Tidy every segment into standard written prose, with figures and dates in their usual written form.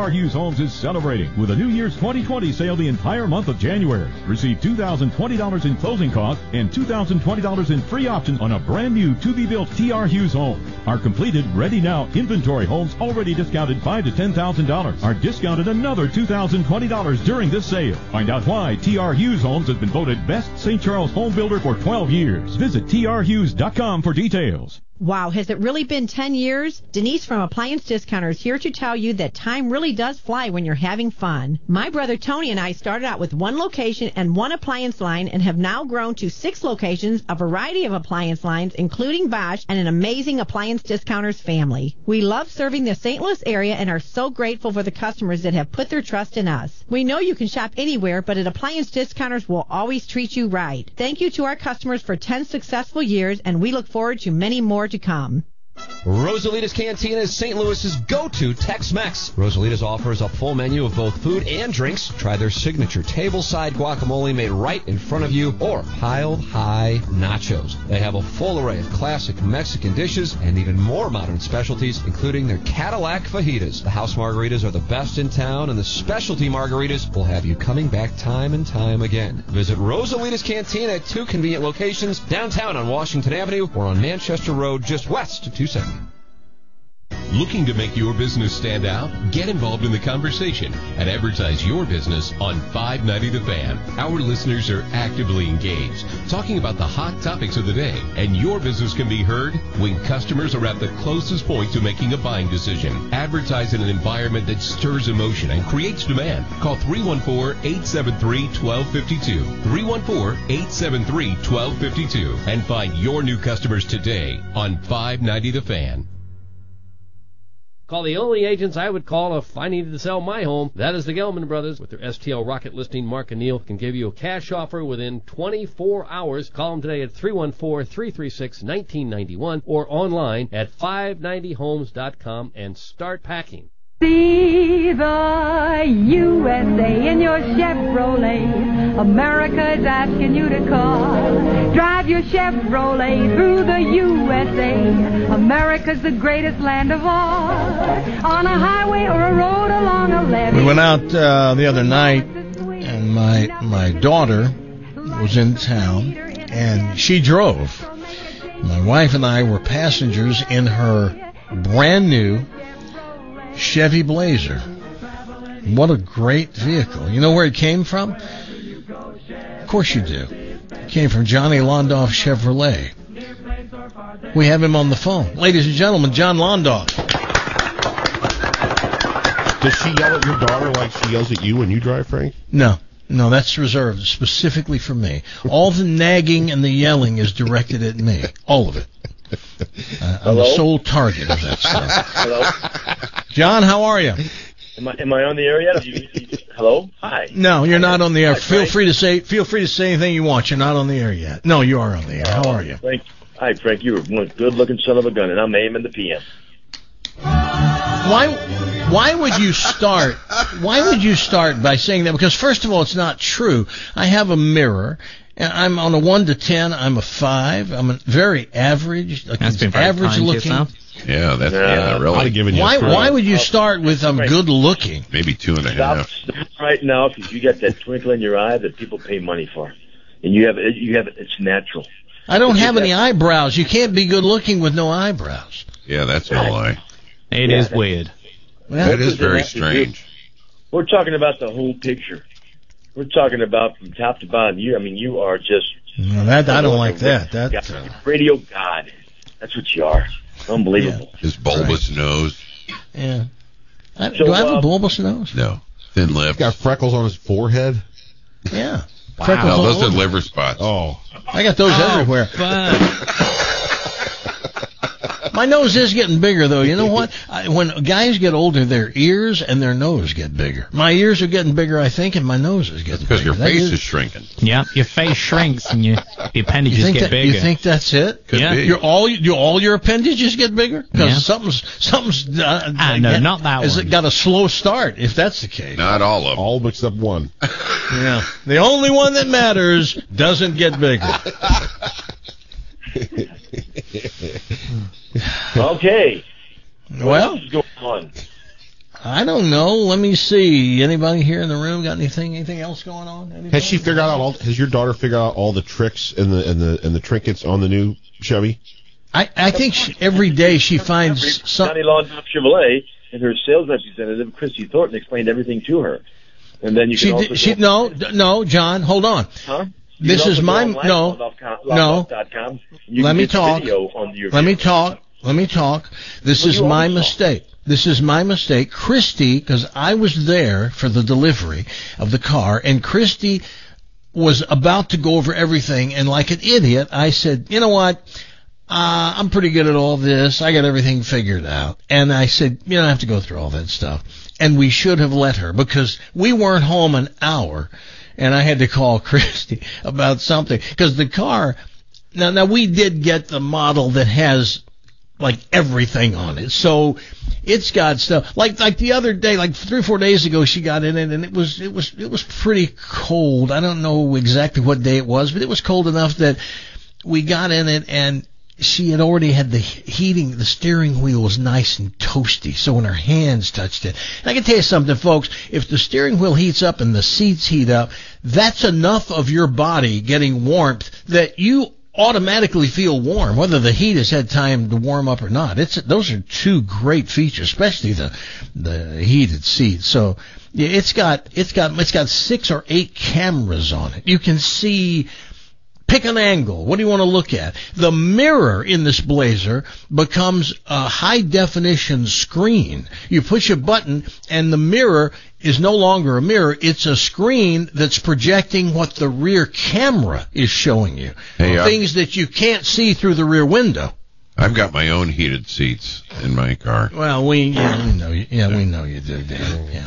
T.R. Hughes Homes is celebrating with a New Year's 2020 sale the entire month of January. Receive $2,020 in closing costs and $2,020 in free options on a brand new to-be-built T.R. Hughes home. Our completed, ready-now inventory homes already discounted $5,000 to $10,000 are discounted another $2,020 during this sale. Find out why T.R. Hughes Homes has been voted Best St. Charles Home Builder for 12 years. Visit trhughes.com for details. Wow, has it really been 10 years? Denise from Appliance Discounters here to tell you that time really does fly when you're having fun. My brother Tony and I started out with one location and one appliance line and have now grown to 6 locations, a variety of appliance lines, including Bosch, and an amazing Appliance Discounters family. We love serving the St. Louis area and are so grateful for the customers that have put their trust in us. We know you can shop anywhere, but at Appliance Discounters we'll always treat you right. Thank you to our customers for 10 successful years, and we look forward to many more to come. Rosalita's Cantina is St. Louis's go-to Tex-Mex. Rosalita's offers a full menu of both food and drinks. Try their signature tableside guacamole made right in front of you, or piled high nachos. They have a full array of classic Mexican dishes and even more modern specialties, including their Cadillac fajitas. The house margaritas are the best in town, and the specialty margaritas will have you coming back time and time again. Visit Rosalita's Cantina at 2 convenient locations, downtown on Washington Avenue or on Manchester Road just west of 270. Looking to make your business stand out? Get involved in the conversation and advertise your business on 590 The Fan. Our listeners are actively engaged, talking about the hot topics of the day, and your business can be heard when customers are at the closest point to making a buying decision. Advertise in an environment that stirs emotion and creates demand. Call 314-873-1252, 314-873-1252, and find your new customers today on 590 The Fan. Call the only agents I would call if I needed to sell my home. That is the Gelman Brothers. With their STL Rocket listing, Mark and Neil can give you a cash offer within 24 hours. Call them today at 314-336-1991 or online at 590homes.com and start packing. See the USA in your Chevrolet. America's asking you to call. Drive your Chevrolet through the USA. America's the greatest land of all. On a highway or a road along a levee. We went out the other night, and my daughter was in town, and she drove. My wife and I were passengers in her brand new Chevy Blazer. What a great vehicle. You know where it came from? Of course you do. It came from Johnny Londoff Chevrolet. We have him on the phone. Ladies and gentlemen, John Londoff. Does she yell at your daughter like she yells at you when you drive, Frank? No, that's reserved specifically for me. All the nagging and the yelling is directed at me. All of it. I'm the sole target of that stuff. Hello? John, how are you? Am I on the air yet? Hello? Hi. No, you're not on the air. Hi, feel free to say anything you want. You're not on the air yet. No, you are on the air. How are you? Hi, Frank. You're one good-looking son of a gun, and I'm aiming the PM. Why would you start? Why would you start by saying that? Because first of all, it's not true. I have a mirror. I'm on a 1 to 10. I'm a 5. I'm a very average. That's been very average kind looking. Yeah, that's really. I'd have given you why would you start with I'm good looking? Maybe 2.5. Stop right now, because you got that twinkle in your eye that people pay money for, and you have it. It's natural. I don't have any eyebrows. You can't be good looking with no eyebrows. Yeah, that's a lie. It is weird. Well, it is very strange. We're talking about the whole picture. We're talking about from top to bottom. You are just. No, I don't like that. Radio God. That's what you are. Unbelievable. Yeah. His bulbous nose. Yeah. Do I have a bulbous nose? No. Thin lips. He's got freckles on his forehead. Yeah. Wow. No, those are liver spots. Oh. I got those everywhere. My nose is getting bigger, though. You know what? When guys get older, their ears and their nose get bigger. My ears are getting bigger, I think, and my nose is getting bigger. Because your face is shrinking. Yeah, your face shrinks and your appendages get bigger. You think that's it? Could be. All your appendages get bigger? Because something's no, not that one. Has it got a slow start, if that's the case? Not all of them. All except one. Yeah. The only one that matters doesn't get bigger. Okay. Well, what else is going on? I don't know. Let me see. Anybody here in the room got anything else going on? Anybody? Has she figured out has your daughter figured out all the tricks and the trinkets on the new Chevy? I think every day she finds something. Johnny Law Top Chevrolet and her sales representative, Christy Thornton, explained everything to her. And then you can no, John, hold on. Huh? This is my no. Let me talk. Let me talk. This is my mistake. This is my mistake. Christy, because I was there for the delivery of the car, and Christy was about to go over everything, and like an idiot, I said, you know what? I'm pretty good at all this. I got everything figured out. And I said, you don't have to go through all that stuff. And we should have let her, because we weren't home an hour, and I had to call Christy about something. Because the car, now we did get the model that has like everything on it. So it's got stuff like the other day, like 3 or 4 days ago, she got in it, and it was pretty cold. I don't know exactly what day it was, but it was cold enough that we got in it, and she had already had the heating. The steering wheel was nice and toasty, so when her hands touched it. And I can tell you something, folks, if the steering wheel heats up and the seats heat up, that's enough of your body getting warmth that you automatically feel warm, whether the heat has had time to warm up or not. Those are two great features, especially the heated seats. So yeah, it's got 6 or 8 cameras on it. You can see. Pick an angle. What do you want to look at? The mirror in this Blazer becomes a high-definition screen. You push a button, and the mirror is no longer a mirror. It's a screen that's projecting what the rear camera is showing you. Hey, things that you can't see through the rear window. I've got my own heated seats in my car. Well, we know you do, Dan. Yeah.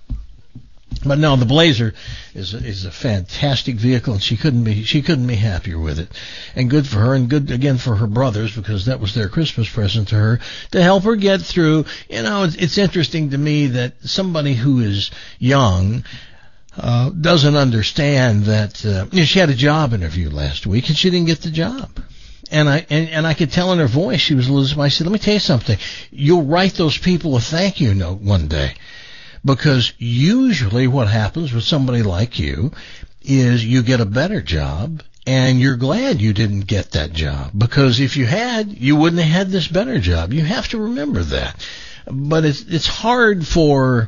But no, the Blazer is a fantastic vehicle, and she couldn't be happier with it. And good for her, and good again for her brothers, because that was their Christmas present to her to help her get through. You know, it's interesting to me that somebody who is young doesn't understand that she had a job interview last week and she didn't get the job. And I could tell in her voice she was losing. I said, let me tell you something. You'll write those people a thank you note one day. Because usually what happens with somebody like you is you get a better job and you're glad you didn't get that job. Because if you had, you wouldn't have had this better job. You have to remember that. But it's hard for,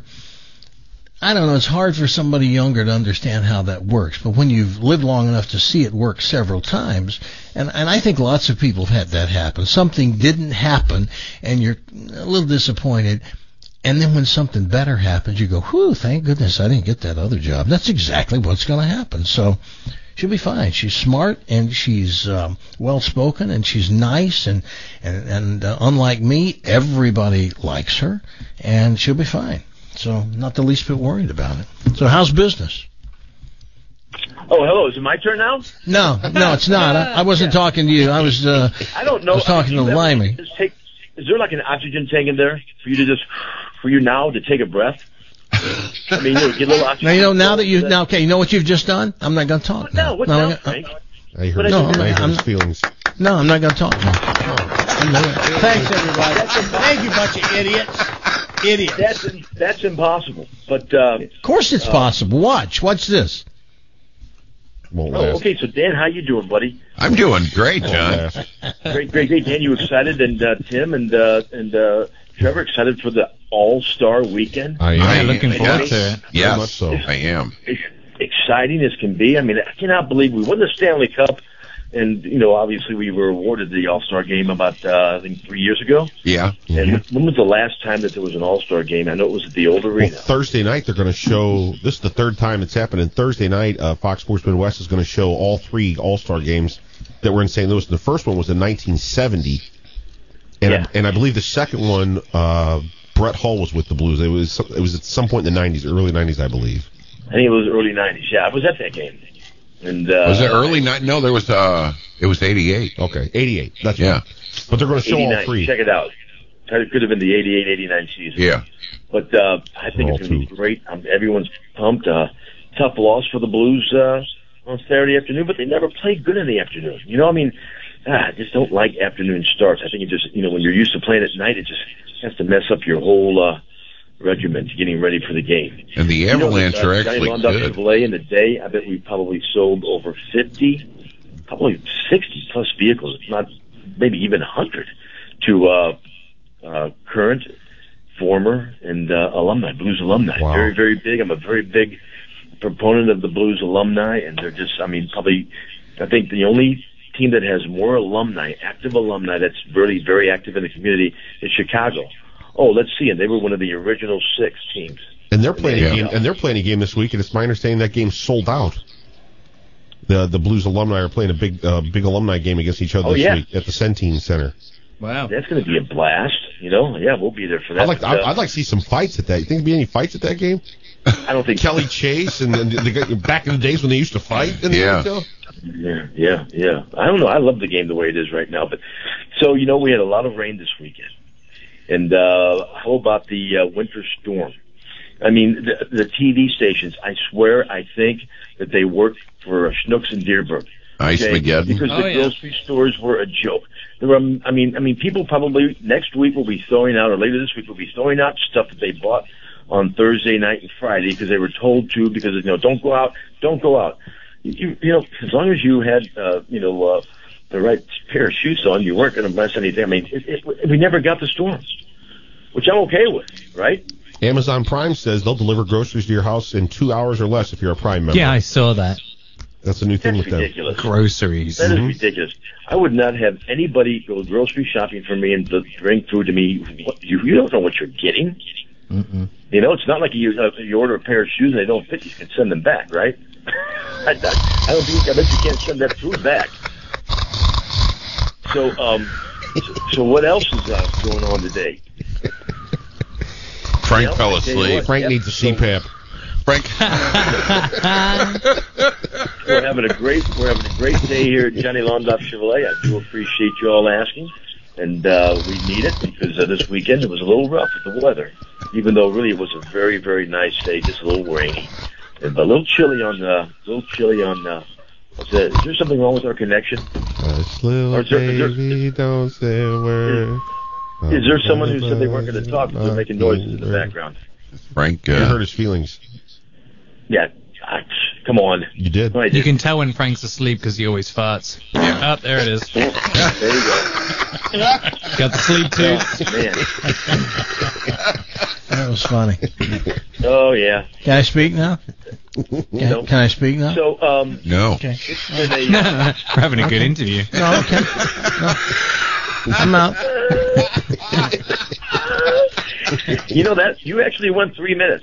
it's hard for somebody younger to understand how that works. But when you've lived long enough to see it work several times, and I think lots of people have had that happen. Something didn't happen and you're a little disappointed. And then when something better happens, you go, whew, thank goodness I didn't get that other job. That's exactly what's going to happen. So she'll be fine. She's smart, and she's well-spoken, and she's nice, and unlike me, everybody likes her, and she'll be fine. So not the least bit worried about it. So how's business? Oh, hello. Is it my turn now? No, it's not. I wasn't talking to you. I was I don't know. I was talking to Limey. Is there like an oxygen tank in there for you now to take a breath? I mean, get a little oxygen. Now, you know what you've just done? I'm not going to talk now. What's now, Frank? I heard his feelings. No, I'm not going to talk now. Thanks, everybody. Thank you, bunch of idiots. That's impossible. But of course it's possible. Watch this. Okay, so Dan, how you doing, buddy? I'm doing great, John. Great. Dan, you excited? And Tim and Trevor excited for the All-Star Weekend? I am looking forward to it. Yes, much so. I am. It's exciting as can be. I mean, I cannot believe we won the Stanley Cup. And, obviously we were awarded the All-Star game about, I think, 3 years ago. Yeah. And when was the last time that there was an All-Star game? I know it was at the old arena. Well, Thursday night they're going to show, this is the third time it's happened, and Thursday night Fox Sports Midwest is going to show all 3 All-Star games that were in St. Louis. The first one was in 1970. And I believe the second one, Brett Hull was with the Blues. It was at some point in the 90s, early 90s, I believe. I think it was early 90s. Yeah, I was at that game. And was it early? No, there was. It was 88. Okay, 88. That's right. But they're going to show all 3. Check it out. It could have been the 88-89 season. Yeah. But I think it's going to be great. Everyone's pumped. Tough loss for the Blues on Saturday afternoon, but they never played good in the afternoon. I just don't like afternoon starts. I think it just, when you're used to playing at night, it just has to mess up your whole regiment getting ready for the game. And the Avalanche are actually Johnny Londoff good. Chevrolet in a day, I bet we probably sold over 50, probably 60 plus vehicles, if not maybe even 100, to current, former, and alumni, Blues alumni. Wow. Very, very big. I'm a very big proponent of the Blues alumni, and they're just, probably, I think the only team that has more alumni, active alumni, that's really very active in the community is Chicago. Oh, let's see, and they were one of the original 6 teams. And they're playing a game. And they're playing a game this week, and it's my understanding that game's sold out. The Blues alumni are playing a big alumni game against each other this week at the Centene Center. Wow, that's going to be a blast. Yeah, we'll be there for that. I'd like to see some fights at that. You think there'd be any fights at that game? I don't think Kelly Chase and the back in the days when they used to fight. Yeah. I don't know. I love the game the way it is right now. But so we had a lot of rain this weekend, and how about the winter storm? The TV stations. I swear, I think that they worked for Schnucks and Deerberg. Ice Mageddon. Because the grocery stores were a joke. There were, people probably next week will be throwing out, or later this week will be throwing out stuff that they bought on Thursday night and Friday because they were told to, because don't go out. As long as you had the right pair of shoes on, you weren't going to mess anything. We never got the storms, which I'm okay with, right? Amazon Prime says they'll deliver groceries to your house in 2 hours or less if you're a Prime member. Yeah, I saw that. That's a new thing with ridiculous. them. Groceries. That is ridiculous. I would not have anybody go grocery shopping for me and bring food to me. You don't know what you're getting. Mm-mm. It's not like you order a pair of shoes and they don't fit. You can send them back, right? I don't think. I bet you can't send that food back. So what else is going on today? Frank fell asleep. Frank needs a CPAP. Frank. We're having a great day here at Johnny Londoff Chevrolet. I do appreciate you all asking, and we need it because this weekend it was a little rough with the weather. Even though really it was a very, very nice day, just a little rainy, and a little chilly on. Is there something wrong with our connection? Baby, don't say a word. Is there someone who said they weren't going to talk because they're making noises in the background? Frank. You hurt his feelings. Yeah. Come on. You did. No, you can tell when Frank's asleep because he always farts. Yeah. Oh, there it is. There you go. Got the sleep too. Man. That was funny. Oh, yeah. Can I speak now? Can I speak now? So, no. Okay. We're having a good interview. No, okay. No. I'm out. That you actually went 3 minutes.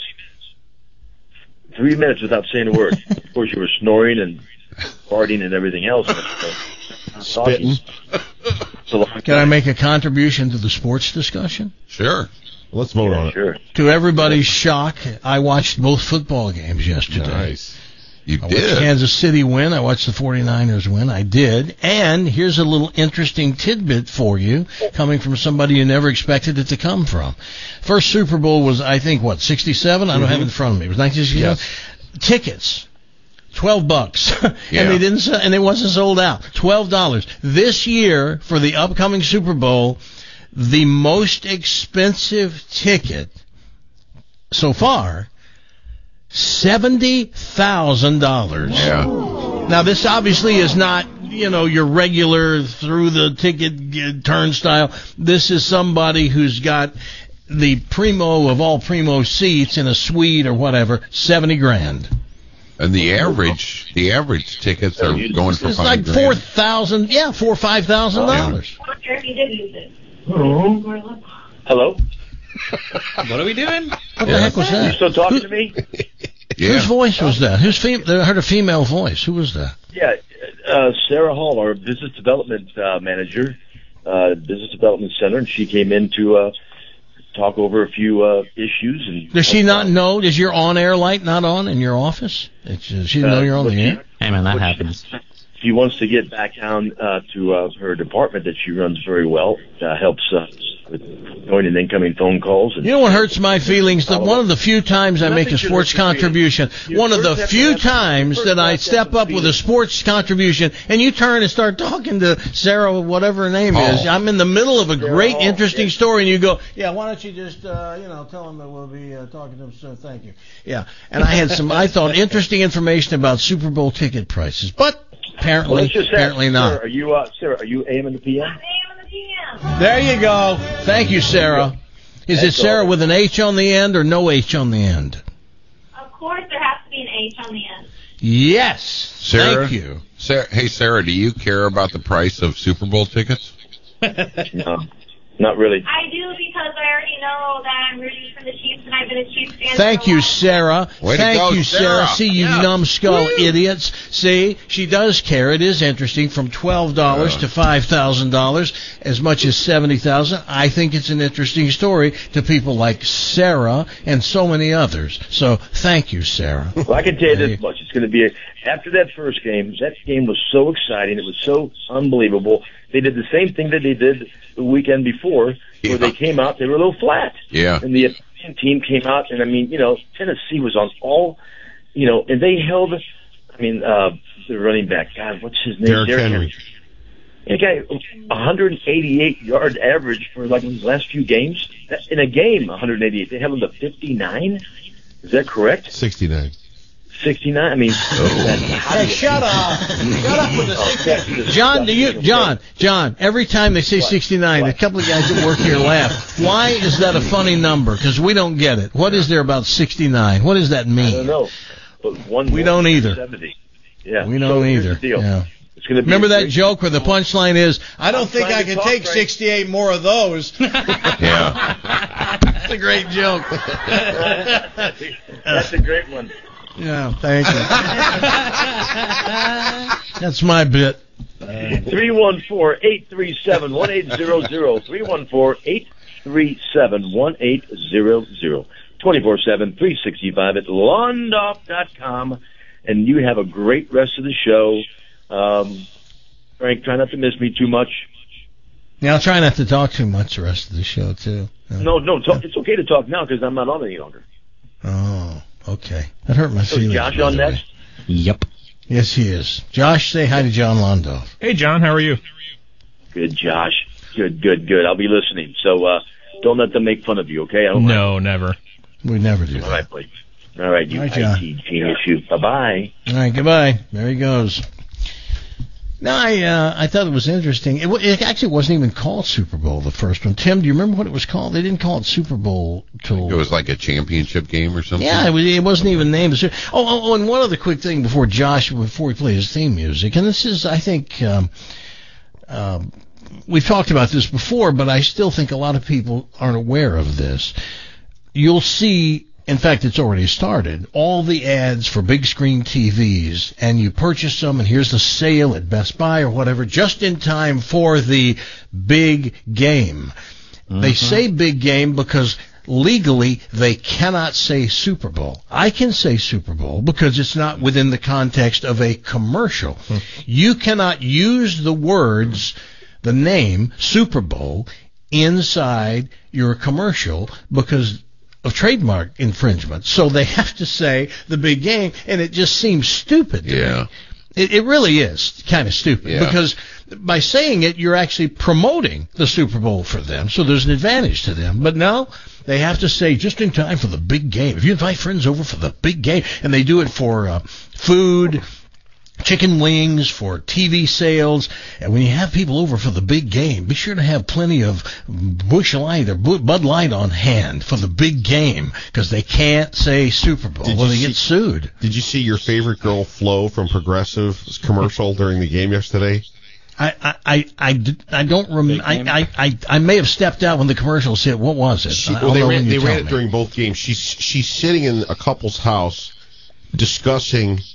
3 minutes without saying a word. Of course, you were snoring and farting and everything else. Spitting. Can I make a contribution to the sports discussion? Sure. Let's vote on it. Sure. To everybody's shock, I watched both football games yesterday. Nice. You I did. watched Kansas City win. I watched the 49ers win. I did. And here's a little interesting tidbit for you, coming from somebody you never expected it to come from. First Super Bowl was, I think, 67? I don't have it in front of me. It was 1967. Yes. Tickets. $12. Yeah. And they didn't, and it wasn't sold out. $12. This year, for the upcoming Super Bowl, the most expensive ticket so far, $70,000. Yeah. Now, this obviously is not, your regular through the ticket turnstile. This is somebody who's got the primo of all primo seats in a suite or whatever, $70,000. And the average tickets are going for it's like $4,000, $4,000 or $5,000. Hello? What are we doing? What the heck was that? You still talking to me? Yeah. Whose voice was that? I heard a female voice. Who was that? Yeah, Sarah Hall, our business development manager, business development center, and she came in to talk over a few issues. And does she not know? Is your on-air light not on in your office? She didn't know you're on the air? Hey, man, that happens. she wants to get back down to her department that she runs very well, helps with going and incoming phone calls. And, you know what hurts my feelings? That one of the few times I make a sports contribution, one of the few times that I step up with a sports contribution, and you turn and start talking to Sarah, whatever her name is. I'm in the middle of a great, interesting story, and you go, yeah, why don't you just, tell them that we'll be talking to them soon. Thank you. Yeah, and I had I thought, interesting information about Super Bowl ticket prices, but apparently not. Sarah, are you AM and the PM? There you go. Thank you, Sarah. Is it Sarah with an H on the end or no H on the end? Of course, there has to be an H on the end. Yes. Sarah, thank you. Hey, Sarah, do you care about the price of Super Bowl tickets? No, not really. I do because I already know that I'm rooting for the Chiefs and I've been a Chiefs fan. Thank you, Sarah. Thank you, Sarah. See, you numbskull idiots. See, she does care. It is interesting. From $12 to $5,000, as much as $70,000. I think it's an interesting story to people like Sarah and so many others. So, thank you, Sarah. Well, I can tell you this much: it's going to be after that first game. That game was so exciting. It was so unbelievable. They did the same thing that they did the weekend before, where they came out. They were a little flat. Yeah. And the Italian team came out, and Tennessee was on all, and they held. The running back, God, what's his name? Derrick Henry. He got 188-yard average for his last few games. In a game, 188. They held him to 59. Is that correct? 69. 69. Hey, shut up! Shut up with the John. Every time they say 69, a couple of guys that work here laugh. Why is that a funny number? Because we don't get it. What is there about 69? What does that mean? I don't know. But we don't either. 70. Yeah, we don't either. Yeah. It's gonna be remember that joke where the punchline is, I don't think I can take 68 more of those. Yeah. That's a great joke. That's a great one. Yeah, thank you. That's my bit. 314-837-1800. 314-837-1800. 24/7, 365 at Londoff.com. And you have a great rest of the show. Frank, try not to miss me too much. Yeah, I'll try not to talk too much the rest of the show, too. No, it's okay to talk now because I'm not on any longer. Oh, okay. That hurt my feelings. Is Josh on next? Yep. Yes, he is. Josh, say hi to John Londoff. Hey, John, how are you? Good, Josh. Good. I'll be listening. So don't let them make fun of you, okay? No, never. We never do. All right, please. All right, you IT genius, you. Bye-bye. All right, goodbye. There he goes. No, I thought it was interesting. It actually wasn't even called Super Bowl, the first one. Tim, do you remember what it was called? They didn't call it Super Bowl till... It was like a championship game or something? Yeah, it wasn't even named. Oh, and one other quick thing before we play his theme music. And this is, I think... we've talked about this before, but I still think a lot of people aren't aware of this. You'll see... In fact, it's already started. All the ads for big screen TVs, and you purchase them, and here's the sale at Best Buy or whatever, just in time for the big game. Mm-hmm. They say big game because legally they cannot say Super Bowl. I can say Super Bowl because it's not within the context of a commercial. Mm-hmm. You cannot use the words, the name Super Bowl inside your commercial because of trademark infringement. So they have to say the big game, and it just seems stupid to me. It really is kind of stupid because by saying it, you're actually promoting the Super Bowl for them, so there's an advantage to them. But no, they have to say just in time for the big game. If you invite friends over for the big game, and they do it for food, chicken wings, for TV sales, and when you have people over for the big game, be sure to have plenty of Busch Light or Bud Light on hand for the big game, because they can't say Super Bowl when they get sued. Did you see your favorite girl, Flo, from Progressive's commercial during the game yesterday? I don't remember. I may have stepped out when the commercial hit. What was it? They ran it during both games. She's sitting in a couple's house discussing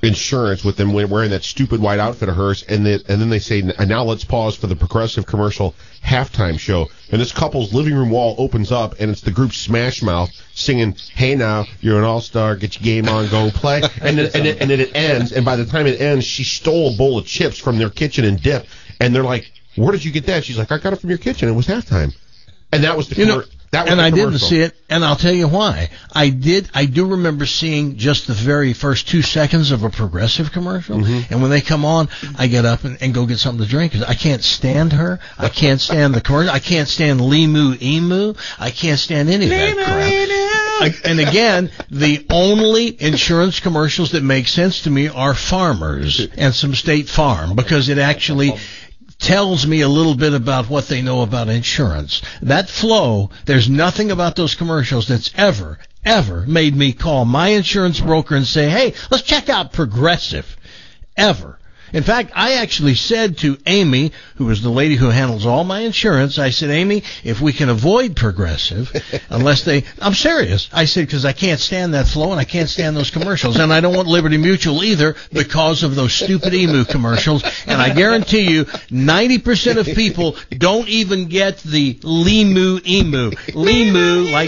insurance with them wearing that stupid white outfit of hers, and then they say, now let's pause for the Progressive commercial halftime show. And this couple's living room wall opens up, and it's the group Smash Mouth singing, "Hey now, you're an all-star, get your game on, go play." and then it ends, and by the time it ends, she stole a bowl of chips from their kitchen and dipped. And they're like, "Where did you get that?" She's like, "I got it from your kitchen. It was halftime." And that was the I didn't see it, and I'll tell you why. I do remember seeing just the very first 2 seconds of a Progressive commercial, and when they come on, I get up and go get something to drink, because I can't stand her. I can't stand the commercial. I can't stand Limu Emu. I can't stand any of that crap. And again, the only insurance commercials that make sense to me are Farmers and some State Farm, because it actually tells me a little bit about what they know about insurance. That flow, there's nothing about those commercials that's ever made me call my insurance broker and say, "Hey, let's check out Progressive." Ever. In fact, I actually said to Amy, who is the lady who handles all my insurance, I said, "Amy, if we can avoid Progressive, I'm serious." I said, because I can't stand that flow and I can't stand those commercials. And I don't want Liberty Mutual either because of those stupid emu commercials. And I guarantee you, 90% of people don't even get the Limu Emu. Limu, like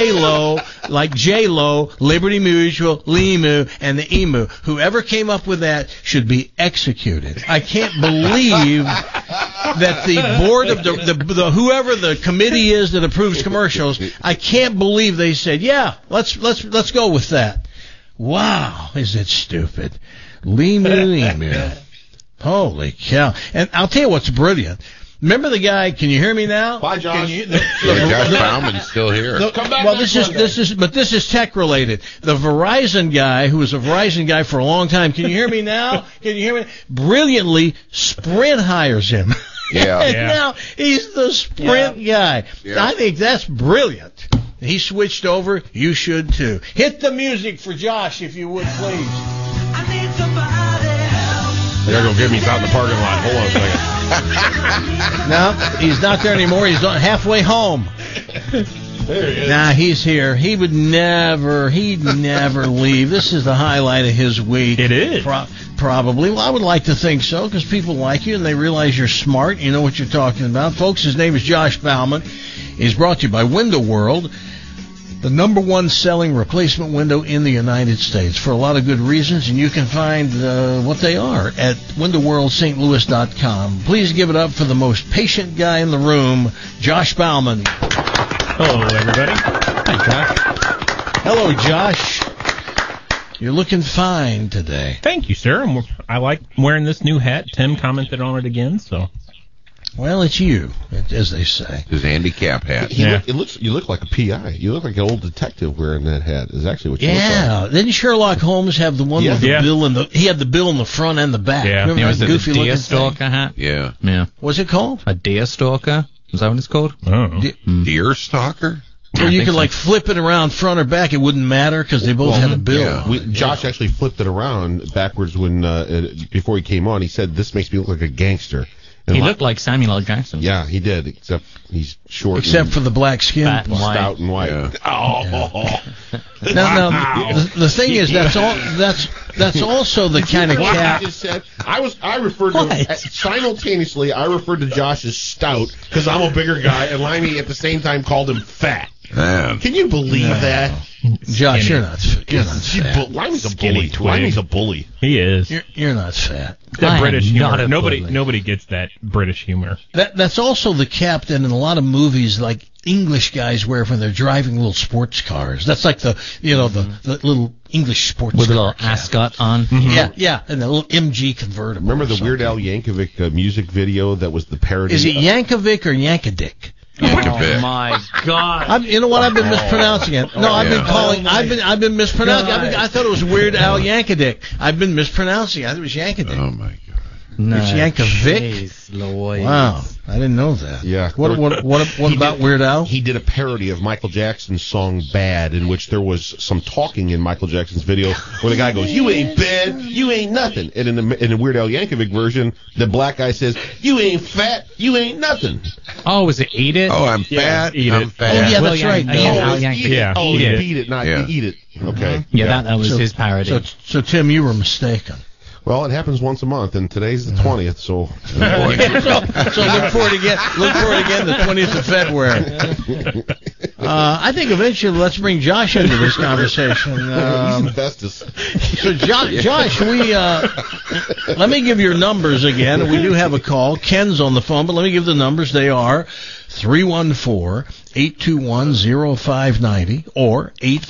J-Lo, Liberty Mutual, Limu, and the emu. Whoever came up with that should be executed. I can't believe that the board of the whoever the committee is that approves commercials, I can't believe they said, "Yeah, let's go with that." Wow, is it stupid? Limu Emu. Holy cow. And I'll tell you what's brilliant. Remember the guy? Can you hear me now? Bye, Josh. Josh Bauman's still here. Well, this is tech related. The Verizon guy, who was a Verizon guy for a long time. Can you hear me now? Can you hear me? Brilliantly, Sprint hires him. Yeah. And now he's the Sprint guy. Yeah. I think that's brilliant. He switched over. You should too. Hit the music for Josh, if you would, please. They're going to get me out in the parking lot. Hold on a second. No, he's not there anymore. He's halfway home. There he is. Nah, he's here. He'd never leave. This is the highlight of his week. It is. Probably. Well, I would like to think so, because people like you and they realize you're smart. You know what you're talking about. Folks, his name is Josh Bauman. He's brought to you by Window World, the number one selling replacement window in the United States, for a lot of good reasons, and you can find what they are at windowworldstlouis.com. Please give it up for the most patient guy in the room, Josh Bauman. Hello, everybody. Hi, Josh. Hello, Josh. You're looking fine today. Thank you, sir. I like wearing this new hat. Tim commented on it again, so. Well, it's you, as they say. His handicap hat. Yeah. You look like a PI. You look like an old detective wearing that hat. Is actually what you look like. Yeah. Didn't Sherlock Holmes have the one with the bill in the? He had the bill in the front and the back. Yeah. Remember Was that it goofy a looking deerstalker thing? hat? Yeah. Yeah. What's it called? A deerstalker? Is that what it's called? Oh. Deer stalker? Well, you think could so. like flip it around front or back. It wouldn't matter because they both had a bill. yeah. Josh actually flipped it around backwards when before he came on. He said, "This makes me look like a gangster." And He looked like Samuel L. Jackson. Yeah, he did. Except he's short. Except for the black skin. Fat and white. stout and white. Yeah. Now, the thing is, that's also the kind of What cat. I just said. I referred to him simultaneously. I referred to Josh as stout because I'm a bigger guy, and Limey at the same time called him fat. Man. Can you believe that? Josh, you're not fat. Limey's a Skinny bully. twig. Limey's a bully. He is. You're not fat. That I am British not humor. a bully. Nobody gets that British humor. That's also the cap that in a lot of movies, like English guys wear when they're driving little sports cars. That's like the little English sports With a car little cap. ascot on. Yeah, and a little MG convertible. Remember the or Weird Al something. Yankovic music video that was the parody? Is it Yankovic or Yankovic? Yankovic. Oh my God! You know what? I've been mispronouncing it. No, I've been calling. I've been mispronouncing. I thought it was Weird Al Yankovic. I've been mispronouncing. I thought it was Yankovic. Oh, my God. Rich Yankovic? Wow, I didn't know that. Yeah. What about Weird Al? He did a parody of Michael Jackson's song "Bad," in which there was some talking in Michael Jackson's video where the guy goes, "You ain't bad, you ain't nothing," and in the Weird Al Yankovic version, the black guy says, "You ain't fat, you ain't nothing." Oh, was it Eat It? Oh, I'm fat. Eat I'm it. fat. Oh, yeah, that's right. Beat it, not eat it. Okay. Yeah, that was his parody. So Tim, you were mistaken. Well, it happens once a month, and today's the 20th, so... so look for it again, the 20th of February. I think eventually let's bring Josh into this conversation. He's asbestos. So, Josh, let me give your numbers again. We do have a call. Ken's on the phone, but let me give the numbers. They are 314-821-0590 or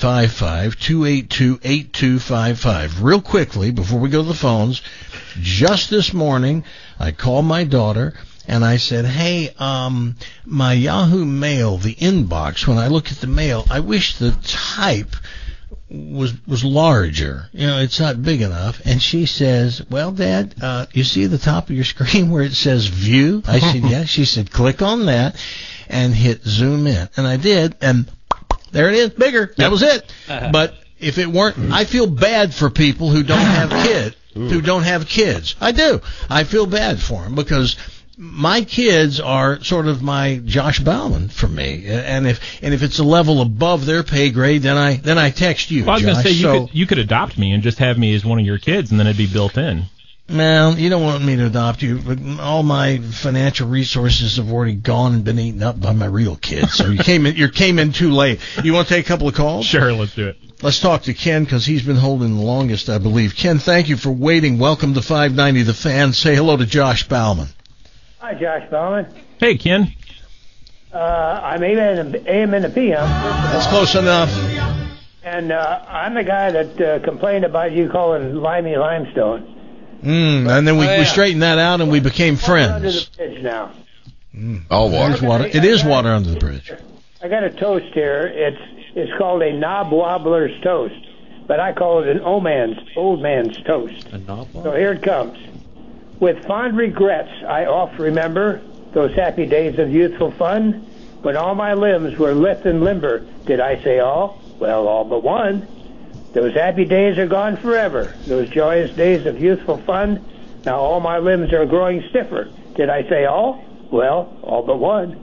855-282-8255. Real quickly, before we go to the phones, just this morning, I called my daughter and I said, hey, my Yahoo Mail, the inbox, when I look at the mail, I wish the type was larger. You know, it's not big enough. And she says, well, Dad, you see the top of your screen where it says view? I said, yeah. She said, click on that and hit zoom in. And I did, and there it is, bigger. That was it. But if it weren't, I feel bad for people who don't have kids. I do. I feel bad for them because my kids are sort of my Josh Bauman for me, and if it's a level above their pay grade, then I text you. Well, I was going to say so, you could adopt me and just have me as one of your kids, and then it'd be built in. Well, you don't want me to adopt you, but all my financial resources have already gone and been eaten up by my real kids. So you came in too late. You want to take a couple of calls? Sure, let's do it. Let's talk to Ken because he's been holding the longest, I believe. Ken, thank you for waiting. Welcome to 590 The Fan. Say hello to Josh Bauman. Hi, Josh Bauman. Hey, Ken. I'm AM and the PM. That's close enough. And I'm the guy that complained about you calling Limey Limestone. And then we straightened that out and we became friends. Under the bridge now. All water. Water. It is water under the bridge. I got a toast here. It's called a knob wobbler's toast, but I call it an old man's toast. A knob wobbler? So here it comes. With fond regrets, I oft remember those happy days of youthful fun, when all my limbs were lithe and limber. Did I say all? Well, all but one. Those happy days are gone forever, those joyous days of youthful fun. Now all my limbs are growing stiffer. Did I say all? Well, all but one.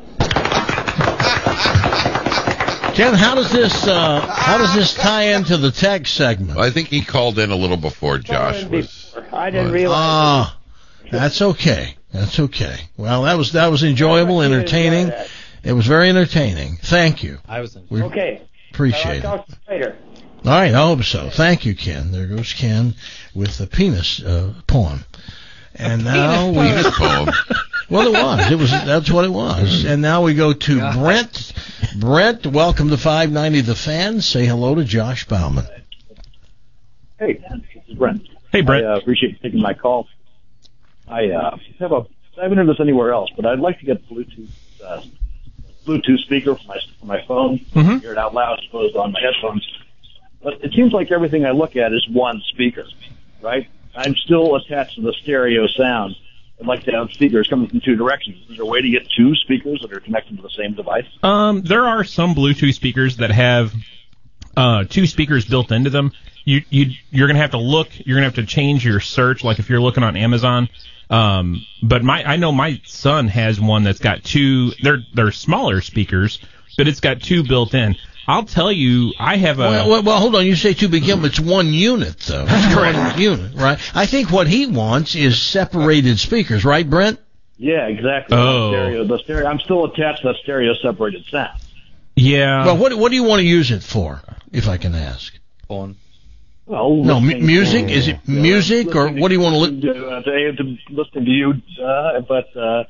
Ken, how does this tie into the tech segment? Well, I think he called in a little before Josh was. I didn't realize. That's okay. That's okay. Well, that was enjoyable, entertaining. It was very entertaining. Thank you. Okay. Appreciate I'll talk to you later. All right, I hope so. Thank you, Ken. There goes Ken with the penis poem. And now penis poem. Well, it was. That's what it was. And now we go to Brent. Brent, welcome to 590 The Fan. Say hello to Josh Bauman. Hey, this is Brent. Hey, Brent. I appreciate you taking my call. I haven't heard this anywhere else, but I'd like to get a Bluetooth speaker for my phone. Mm-hmm. Hear it out loud, I suppose, on my headphones. But it seems like everything I look at is one speaker, right? I'm still attached to the stereo sound. I'd like to have speakers coming from two directions. Is there a way to get two speakers that are connected to the same device? There are some Bluetooth speakers that have two speakers built into them. You're gonna have to look. You're gonna have to change your search, like if you're looking on Amazon. But I know my son has one that's got two. They're smaller speakers, but it's got two built in. I'll tell you, I have a... Well, hold on. You say to begin with, it's one unit, though. That's correct. One unit, right? I think what he wants is separated speakers, right, Brent? Yeah, exactly. The stereo. I'm still attached to that stereo-separated sound. Yeah. Well, what do you want to use it for, if I can ask? On. Well, no, music? Is it music, or what do you want to listen to? Listening to you, but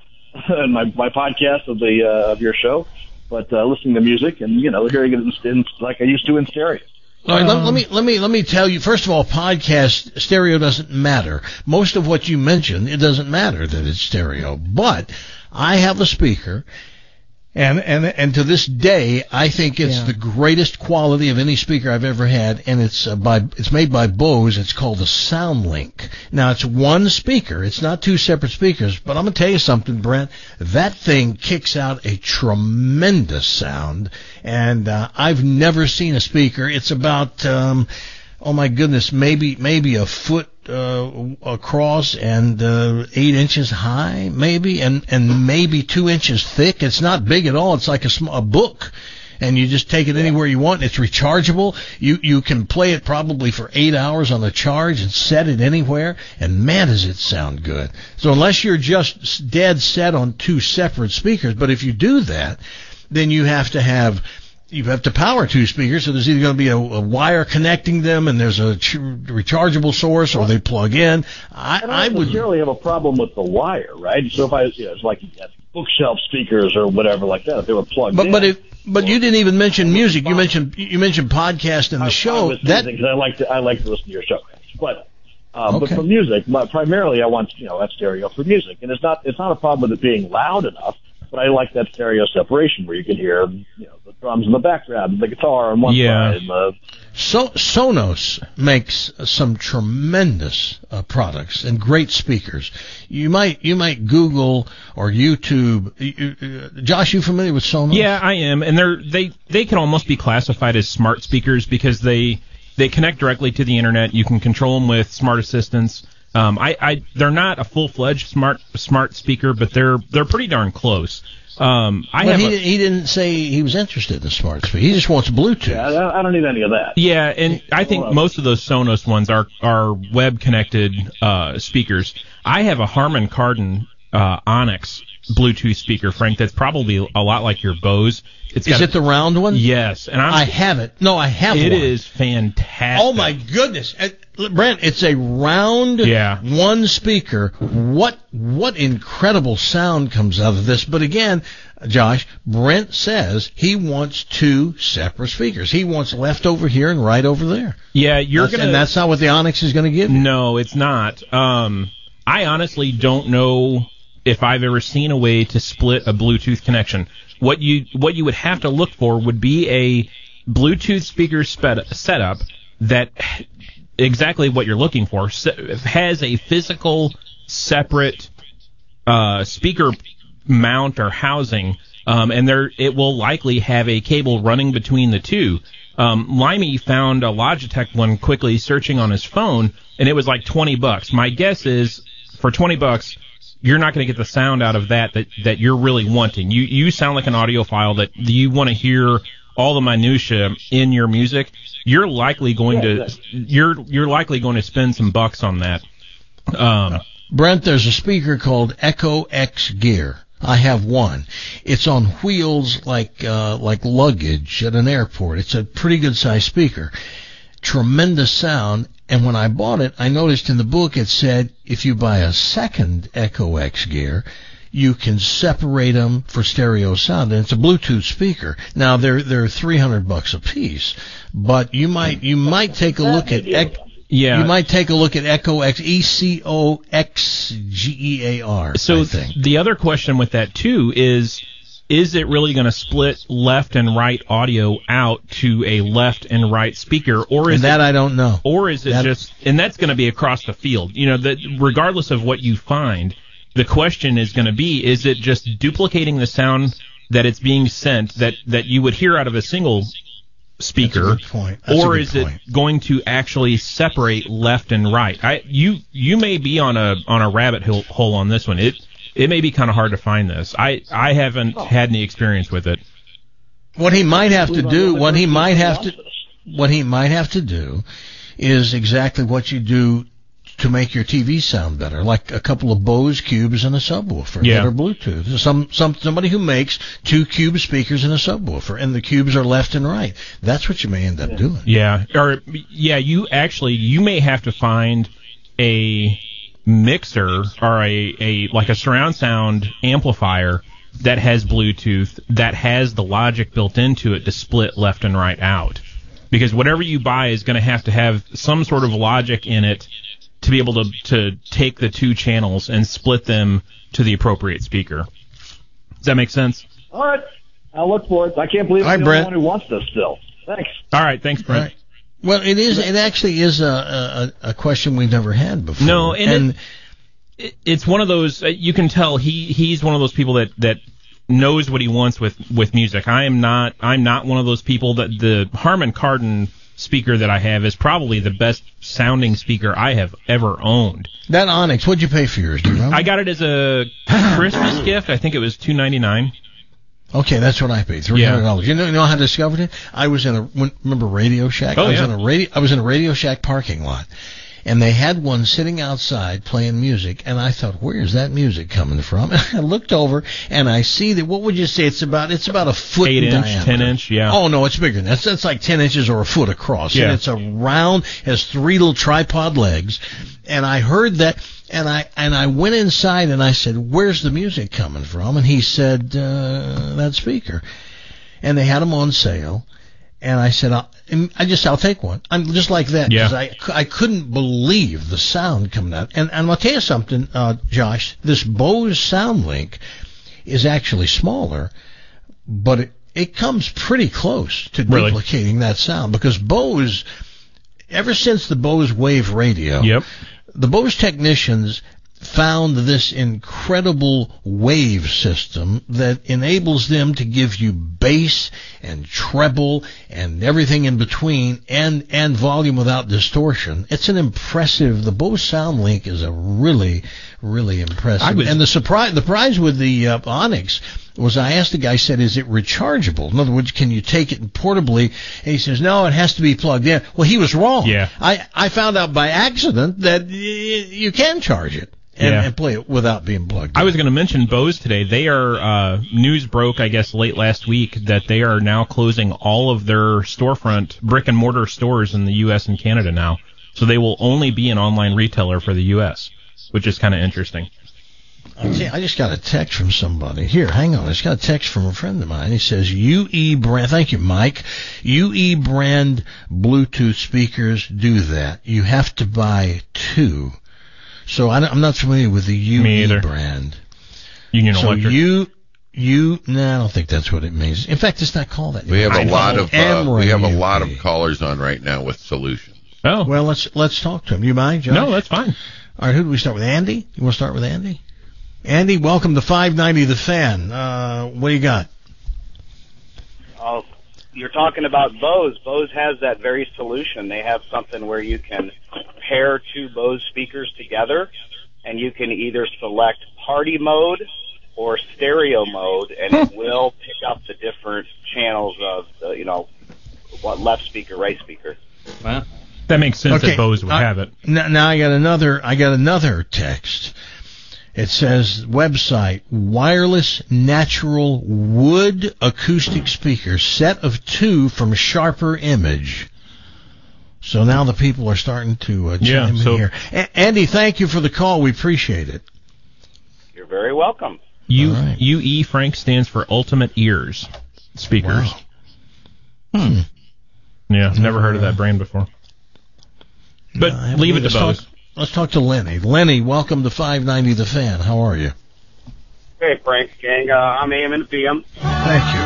my podcast of your show. But listening to music and hearing it in, like I used to in stereo. All right, let me tell you. First of all, podcast stereo doesn't matter. Most of what you mentioned, it doesn't matter that it's stereo. But I have a speaker, And to this day, I think it's the greatest quality of any speaker I've ever had, and it's made by Bose. It's called the SoundLink. Now, it's one speaker. It's not two separate speakers, but I'm going to tell you something, Brent. That thing kicks out a tremendous sound, and I've never seen a speaker. It's about, oh my goodness, maybe a foot across and 8 inches high, maybe, and maybe 2 inches thick. It's not big at all. It's like a book, and you just take it anywhere you want. It's rechargeable. You can play it probably for 8 hours on the charge and set it anywhere, and man, does it sound good. So unless you're just dead set on two separate speakers, but if you do that, then you have to power two speakers, so there's either going to be a wire connecting them, and there's a rechargeable source, or they plug in. I would necessarily have a problem with the wire, right? So if it's like bookshelf speakers or whatever like that, if they were plugged in. But you didn't even mention music. You mentioned podcast in the show. Because I like to listen to your show, but for music, primarily I want that stereo for music, and it's not a problem with it being loud enough. But I like that stereo separation where you can hear, the drums in the background, and the guitar on one side. And Sonos makes some tremendous products and great speakers. You might Google or YouTube. Josh, you familiar with Sonos? Yeah, I am, and they can almost be classified as smart speakers because they connect directly to the internet. You can control them with smart assistants. They're not a full-fledged smart speaker, but they're pretty darn close. He didn't say he was interested in a smart speaker. He just wants Bluetooth. Yeah, I don't need any of that. Yeah, and I think most of those Sonos ones are web-connected speakers. I have a Harman Kardon Onyx Bluetooth speaker, Frank, that's probably a lot like your Bose. Is it the round one? Yes. And I have it. No, I have one. It is fantastic. Oh, my goodness. Brent, it's a round one speaker. What incredible sound comes out of this. But again, Josh, Brent says he wants two separate speakers. He wants left over here and right over there. Yeah, and that's not what the Onyx is going to give you? No, it's not. I honestly don't know if I've ever seen a way to split a Bluetooth connection. What you would have to look for would be a Bluetooth speaker setup that exactly what you're looking for has a physical separate speaker mount or housing, and it will likely have a cable running between the two. Limey found a Logitech one quickly searching on his phone, and it was like $20. My guess is for $20, you're not going to get the sound out of that you're really wanting. You sound like an audiophile that you want to hear all the minutia in your music. You're likely going to spend some bucks on that. Brent, there's a speaker called Echo X Gear. I have one. It's on wheels like luggage at an airport. It's a pretty good sized speaker. Tremendous sound. And when I bought it, I noticed in the book it said if you buy a second Echo X Gear, you can separate them for stereo sound, and it's a Bluetooth speaker. Now they're $300 a piece, but you might take a look at you might take a look at Echo X ECOXGEAR. So the other question with that too is it really going to split left and right audio out to a left and right speaker, or is I don't know, or is it just, and that's going to be across the field? That regardless of what you find, the question is going to be: is it just duplicating the sound that it's being sent that you would hear out of a single speaker, or is it going to actually separate left and right? You may be on a rabbit hole on this one. It may be kind of hard to find this. I haven't had any experience with it. What he might have to do is exactly what you do to make your TV sound better, like a couple of Bose cubes and a subwoofer that are Bluetooth. Somebody who makes two cube speakers and a subwoofer, and the cubes are left and right. That's what you may end up doing. You may have to find a mixer or a surround sound amplifier that has Bluetooth, that has the logic built into it to split left and right out, because whatever you buy is going to have some sort of logic in it to be able to take the two channels and split them to the appropriate speaker. Does that make sense? All right. I'll look for it. I can't believe I'm the only one who wants this still. Thanks. All right, thanks, Brent. Right. Well, it is. It actually is a question we've never had before. No, and it's one of those. You can tell he's one of those people that knows what he wants with music. I'm not one of those people. That the Harman Kardon speaker that I have is probably the best sounding speaker I have ever owned. That Onyx, what'd you pay for yours? Do you remember? I got it as a Christmas gift. I think it was $299. Okay, that's what I paid, $300. You know how I discovered it? I was remember Radio Shack? I was in a Radio Shack parking lot, and they had one sitting outside playing music, and I thought, where's that music coming from? And I looked over, and I see that, what would you say, it's about a foot in diameter. 10 inch, yeah. Oh, no, it's bigger than that. It's like 10 inches or a foot across. Yeah. And it's a round, has 3 little tripod legs, and I heard that, and I went inside and I said, where's the music coming from? And he said, that speaker. And they had them on sale. And I said, I'll take one. I'm just like that. Yeah. Because I couldn't believe the sound coming out. And I'll tell you something, Josh, this Bose SoundLink is actually smaller, but it comes pretty close to duplicating that sound. Because Bose, ever since the Bose Wave Radio, the Bose technicians found this incredible wave system that enables them to give you bass and treble and everything in between and volume without distortion. It's an impressive, the Bose SoundLink is a really, really impressive. And the prize with the Onyx was, I asked the guy, I said, is it rechargeable? In other words, can you take it portably? And he says, no, it has to be plugged in. Well, he was wrong. Yeah. I found out by accident that you can charge it. And play it without being plugged in. I was going to mention Bose today. They are, news broke, I guess, late last week that they are now closing all of their storefront brick-and-mortar stores in the U.S. and Canada now. So they will only be an online retailer for the U.S., which is kind of interesting. I just got a text from somebody. Here, hang on. I just got a text from a friend of mine. He says, UE brand, thank you, Mike. UE brand Bluetooth speakers do that. You have to buy 2. So I'm not familiar with the UE brand. Union Electric. No, I don't think that's what it means. In fact, it's not called that. We have a lot of callers on right now with solutions. Oh, well, let's talk to him. You mind, Josh? No, that's fine. All right, who do we start with? Andy? You want to start with Andy? Andy, welcome to 590 The Fan. What do you got? Oh, you're talking about Bose. Bose has that very solution. They have something where you can pair 2 Bose speakers together, and you can either select party mode or stereo mode, and it will pick up the different channels of what left speaker, right speaker. Wow. That makes sense that Bose would have it. Now I got another text. It says website, wireless natural wood acoustic speaker, set of 2 from Sharper Image. So now the people are starting to chime in here. Andy, thank you for the call. We appreciate it. You're very welcome. UE, Frank, stands for Ultimate Ears speakers. Wow. Yeah, never heard of that brand before. But leave it to Bose. Let's talk to Lenny. Lenny, welcome to 590 The Fan. How are you? Hey, Frank, gang. I'm AM and PM. Thank you.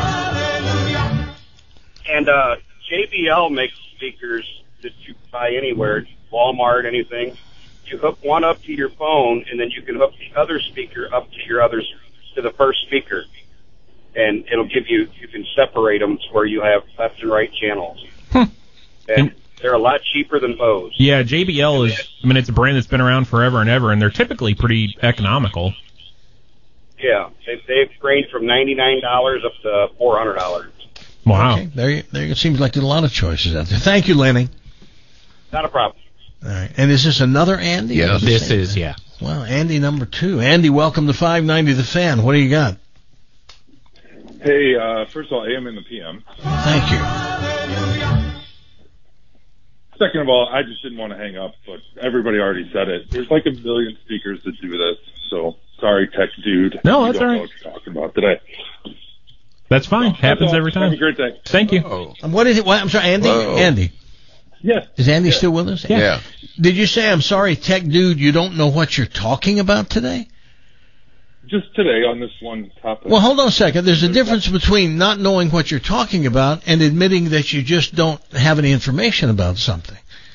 And JBL makes speakers that you can buy anywhere, Walmart, anything. You hook one up to your phone, and then you can hook the other speaker up to the first speaker. And it'll give you can separate them to where you have left and right channels. And they're a lot cheaper than Bose. Yeah, JBL it's a brand that's been around forever and ever, and they're typically pretty economical. Yeah, they've ranged from $99 up to $400. Wow. Okay, there it seems like there's a lot of choices out there. Thank you, Lenny. Not a problem. All right. And is this another Andy? Yeah, this is, yeah. Well, Andy number 2. Andy, welcome to 590 The Fan. What do you got? Hey, first of all, AM and the PM. Thank you. Second of all, I just didn't want to hang up, but everybody already said it. There's like a million speakers that do this, so sorry, tech dude. No, that's all right. Know what you're talking about today. That's fine. Happens every time. Have a great day. Thank you. What is it? I'm sorry, Andy? Whoa. Andy. Yes. Is Andy still with us? Yeah. Did you say, I'm sorry, tech dude, you don't know what you're talking about today? just today on this one topic. Well, hold on a second. There's a difference between not knowing what you're talking about and admitting that you just don't have any information about something.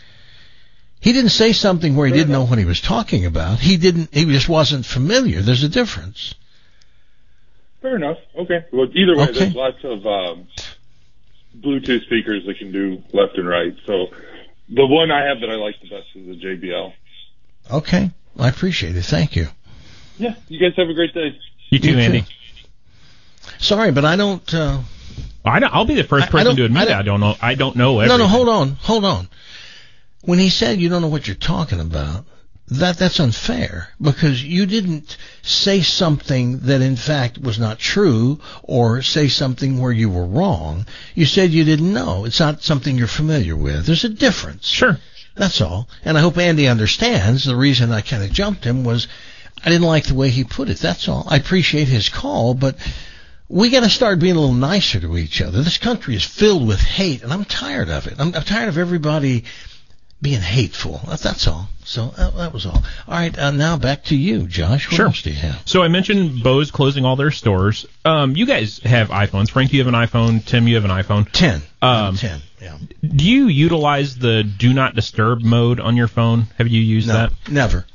He didn't say something where he didn't know what he was talking about. He just wasn't familiar. There's a difference. Fair enough. Okay. Well, either way, there's lots of Bluetooth speakers that can do left and right. So the one I have that I like the best is the JBL. Okay. I appreciate it. Thank you. Yeah. You guys have a great day. You too, Andy. Sorry, but I don't. I'll be the first person to admit I don't know. I don't know everything. No, hold on. When he said you don't know what you're talking about, that's unfair, because you didn't say something that in fact was not true or say something where you were wrong. You said you didn't know. It's not something you're familiar with. There's a difference. Sure. That's all. And I hope Andy understands the reason I kind of jumped him was I didn't like the way he put it. That's all. I appreciate his call, but we got to start being a little nicer to each other. This country is filled with hate, and I'm tired of it. I'm tired of everybody being hateful. That's all. So that was all. All right, now back to you, Josh. What else do you have? So I mentioned Bose closing all their stores. You guys have iPhones. Frank, you have an iPhone. Tim, you have an iPhone. 10. 10, yeah. Do you utilize the Do Not Disturb mode on your phone? Have you used that? Never.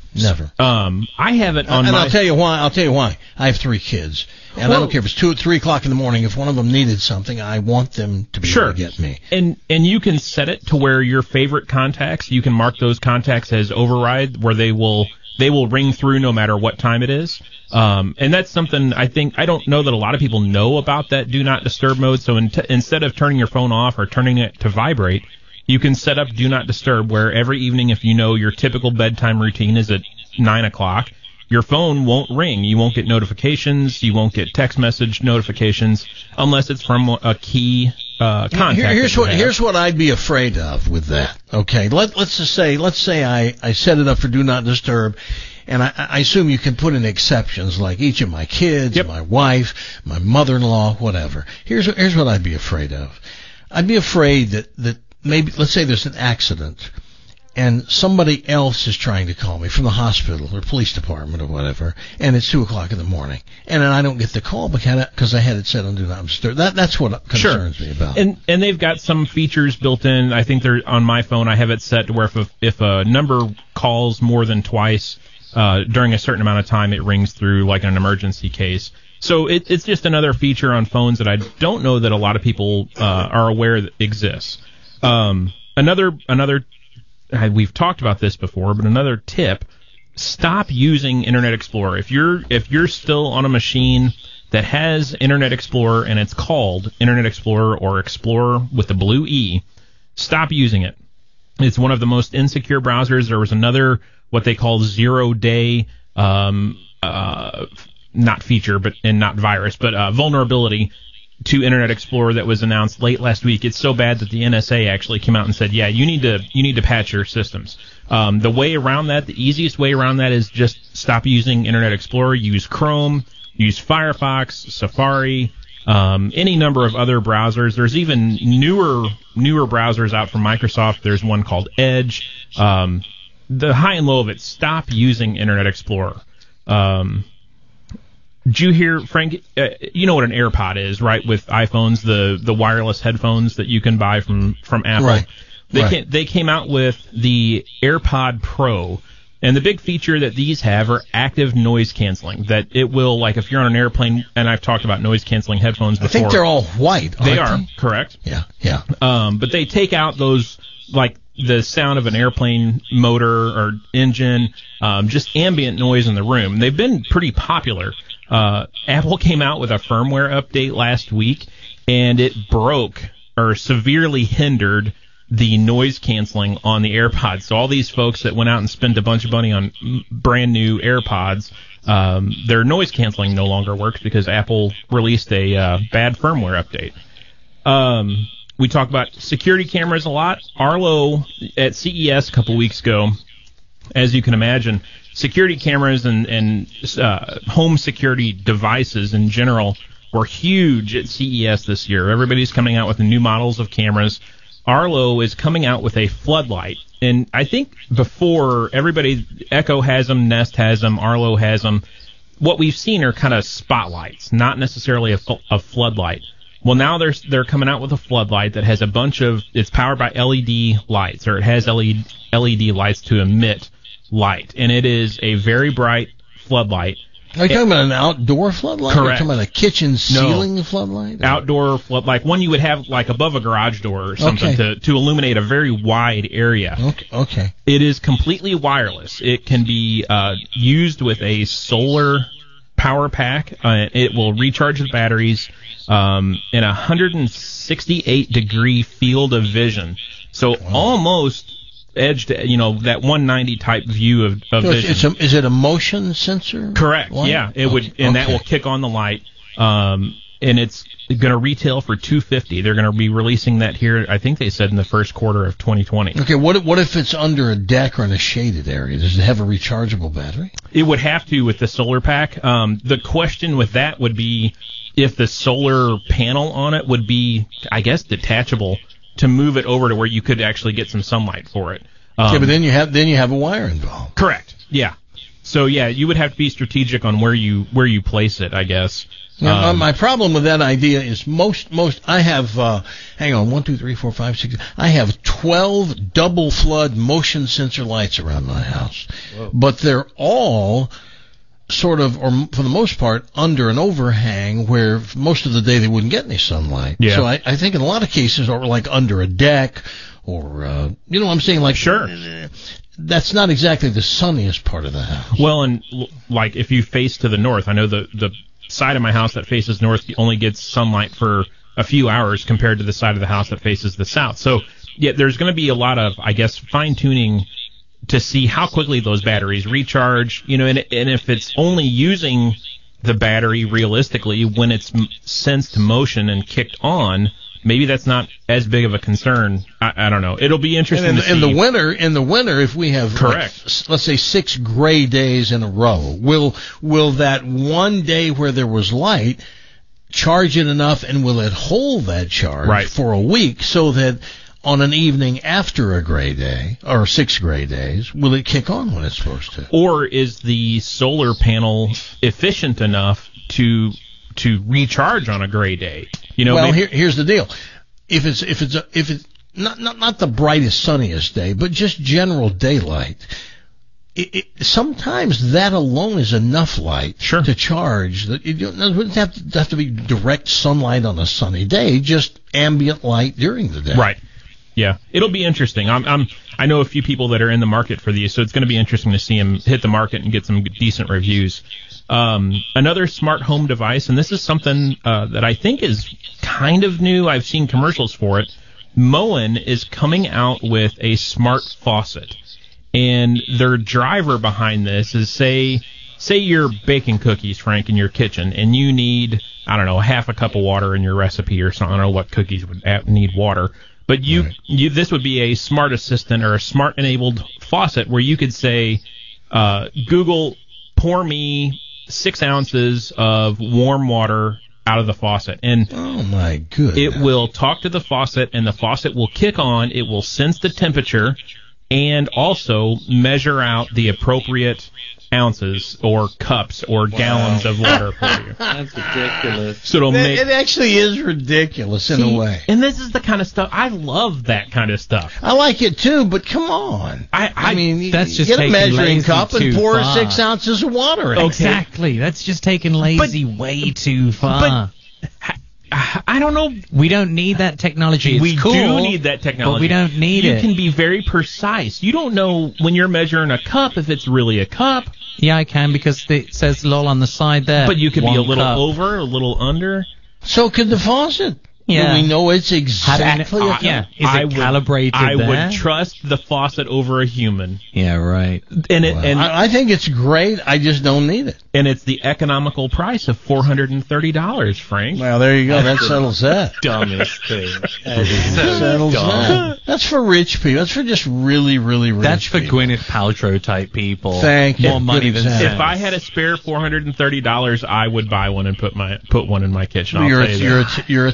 I have it on and my... I'll tell you why. I have 3 kids. And I don't care if it's 2 or 3 o'clock in the morning. If one of them needed something, I want them to be able to get me. And you can set it to where your favorite contacts, you can mark those contacts as override, where they will ring through no matter what time it is. And that's something I don't know that a lot of people know about, that Do Not Disturb mode. So instead of turning your phone off or turning it to vibrate, you can set up Do Not Disturb, where every evening, if you know your typical bedtime routine is at 9 o'clock, your phone won't ring. You won't get notifications. You won't get text message notifications unless it's from a key contact. Here's what I'd be afraid of with that. Okay, let's say I set it up for Do Not Disturb, and I assume you can put in exceptions like each of my kids, my wife, my mother-in-law, whatever. Here's what I'd be afraid of. I'd be afraid that maybe, let's say there's an accident, and somebody else is trying to call me from the hospital or police department or whatever, and it's 2 o'clock in the morning, and then I don't get the call because I had it set on Do Not Disturb. That's what concerns me about it. And they've got some features built in. I think they're on my phone. I have it set to where if a number calls more than twice during a certain amount of time, it rings through like an emergency case. So it's just another feature on phones that I don't know that a lot of people are aware that exists. Another we've talked about this before, but another tip: stop using Internet Explorer. If you're still on a machine that has Internet Explorer and it's called Internet Explorer or Explorer with the blue E, stop using it. It's one of the most insecure browsers. There was another, what they call 0-day, not feature, and not virus, but vulnerability to Internet Explorer that was announced late last week. It's so bad that the NSA actually came out and said, yeah, you need to patch your systems. The way around that, the easiest way around that is just stop using Internet Explorer. Use Chrome, use Firefox, Safari, any number of other browsers. There's even newer browsers out from Microsoft. There's one called Edge. The high and low of it, stop using Internet Explorer. Did you hear, Frank, you know what an AirPod is, right, with iPhones, the wireless headphones that you can buy from Apple? Right. They came out with the AirPod Pro, and the big feature that these have are active noise canceling, that it will, like if you're on an airplane, and I've talked about noise canceling headphones before. I think they're all white, They are, correct. Yeah. But they take out those, like, the sound of an airplane motor or engine, just ambient noise in the room. They've been pretty popular. Apple came out with a firmware update last week, and it broke or severely hindered the noise canceling on the AirPods. So all these folks that went out and spent a bunch of money on brand new AirPods, their noise canceling no longer works because Apple released a bad firmware update. We talk about security cameras a lot. Arlo at CES a couple weeks ago, as you can imagine, security cameras and home security devices in general were huge at CES this year. Everybody's coming out with the new models of cameras. Arlo is coming out with a floodlight. And I think before, everybody, Echo has them, Nest has them, Arlo has them. what we've seen are kind of spotlights, not necessarily a floodlight. Well, now they're coming out with a floodlight that has a bunch of, it's powered by LED lights, or it has LED lights to emit light, and it is a very bright floodlight. Are you talking about an outdoor floodlight? Correct. Are you talking about a kitchen ceiling floodlight? Outdoor floodlight, one you would have like above a garage door or something to illuminate a very wide area. Okay. It is completely wireless. It can be used with a solar power pack. It will recharge the batteries in a 168-degree field of vision. So almost edge to, that 190 type view of vision. Is it a motion sensor? Correct. Light? Yeah, it would, and that will kick on the light. And it's going to retail for $250. They're going to be releasing that here, I think they said in the first quarter of 2020. Okay, what if it's under a deck or in a shaded area? Does it have a rechargeable battery? It would have to with the solar pack. The question with that would be if the solar panel on it would be, I guess, detachable to move it over to where you could actually get some sunlight for it. But then you have a wire involved. Correct. Yeah. So yeah, you would have to be strategic on where you place it, I guess. Now, my problem with that idea is most I have 1, 2, 3, 4, 5, 6. I have 12 double flood motion sensor lights around my house. Whoa. But they're all sort of, or for the most part, under an overhang where most of the day they wouldn't get any sunlight. Yeah. So I think in a lot of cases, or like under a deck, or what I'm saying, like sure. That's not exactly the sunniest part of the house. Well, and like if you face to the north, I know the side of my house that faces north only gets sunlight for a few hours compared to the side of the house that faces the south. So yeah, there's going to be a lot of, I guess, fine tuning to see how quickly those batteries recharge, and if it's only using the battery realistically when it's sensed motion and kicked on, maybe that's not as big of a concern. I don't know. It'll be interesting to see. In the winter, if we have, correct, let's say 6 gray days in a row, will that one day where there was light charge it enough, and will it hold that charge for a week so that on an evening after a gray day, or 6 gray days, will it kick on when it's supposed to? Or is the solar panel efficient enough to recharge on a gray day? Here's the deal. If it's not the brightest, sunniest day, but just general daylight, sometimes that alone is enough light to charge. That it doesn't have to be direct sunlight on a sunny day, just ambient light during the day. Right. Yeah, it'll be interesting. I know a few people that are in the market for these, so it's going to be interesting to see them hit the market and get some decent reviews. Another smart home device, and this is something that I think is kind of new. I've seen commercials for it. Moen is coming out with a smart faucet, and their driver behind this is say you're baking cookies, Frank, in your kitchen, and you need, I don't know, half a cup of water in your recipe or something. I don't know what cookies would need water. But this would be a smart assistant or a smart enabled faucet where you could say, Google, pour me 6 ounces of warm water out of the faucet. And oh my goodness. It will talk to the faucet, and the faucet will kick on. It will sense the temperature and also measure out the appropriate ounces or cups or gallons of water for you. That's ridiculous. So it actually is ridiculous in a way. And this is the kind of stuff I love. That kind of stuff. I like it too, but come on. I mean, that's just get a measuring cup and pour far. 6 ounces of water in. Exactly. That's just taking lazy way too far. I don't know. We don't need that technology. It's we cool, do need that technology. But we don't need it. You can be very precise. You don't know when you're measuring a cup if it's really a cup. Yeah, I can, because it says LOL on the side there. But you could be a little over, a little under. So could the faucet. Yeah. Do we know it's exactly a cup? Yeah. Is it calibrated I there? would trust the faucet over a human. Yeah, right. And I think it's great. I just don't need it. And it's the economical price of $430, Frank. Well, there you go. That settles that. Dumbest thing. Settles that. That's for rich people. That's for just really, really rich That's for people. Gwyneth Paltrow type people. Thank you. More money than sense. If I had a spare $430, I would buy one and put one in my kitchen. You're a tech. I'm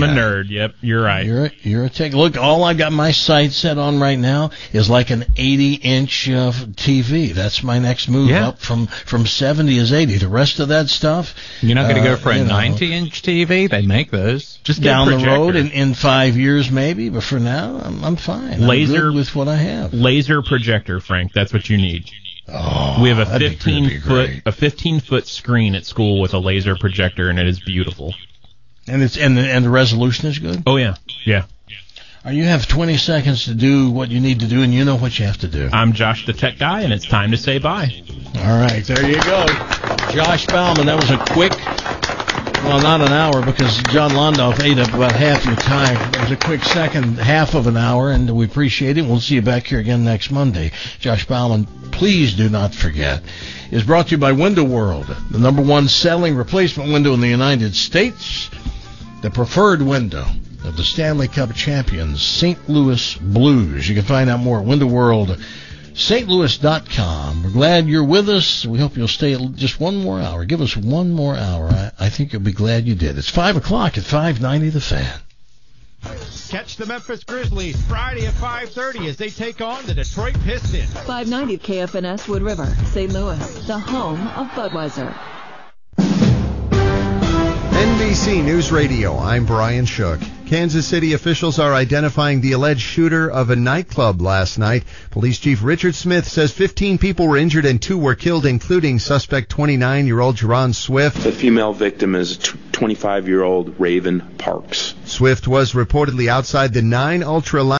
a nerd. Yep, you're right. You're a tech. Look, all I got my sight set on right now is like an 80-inch TV. That's my next move up from 70 is 80. The rest of that stuff, you're not going to go for a 90-inch TV. They make those. Just down the road in 5 years maybe, but for now I'm fine. Laser I'm good with what I have. Laser projector, Frank. That's what you need. Oh, we have a 15-foot screen at school with a laser projector, and it is beautiful. And the resolution is good? Oh, yeah. You have 20 seconds to do what you need to do, and you know what you have to do. I'm Josh the Tech Guy, and it's time to say bye. All right, there you go. Josh Bauman, that was a quick, well, not an hour, because John Londoff ate up about half your time. It was a quick second half of an hour, and we appreciate it. We'll see you back here again next Monday. Josh Bauman, please do not forget, is brought to you by Window World, the #1 selling replacement window in the United States, the preferred window of the Stanley Cup champions, St. Louis Blues. You can find out more at WindowWorldStLouis.com. We're glad you're with us. We hope you'll stay just one more hour. Give us one more hour. I think you'll be glad you did. It's 5 o'clock at 590 The Fan. Catch the Memphis Grizzlies Friday at 5:30 as they take on the Detroit Pistons. 590 KFNS Wood River, St. Louis, the home of Budweiser. NBC News Radio, I'm Brian Shook. Kansas City officials are identifying the alleged shooter of a nightclub last night. Police Chief Richard Smith says 15 people were injured and 2 were killed, including suspect 29-year-old Jerron Swift. The female victim is 25-year-old Raven Parks. Swift was reportedly outside the 9 Ultra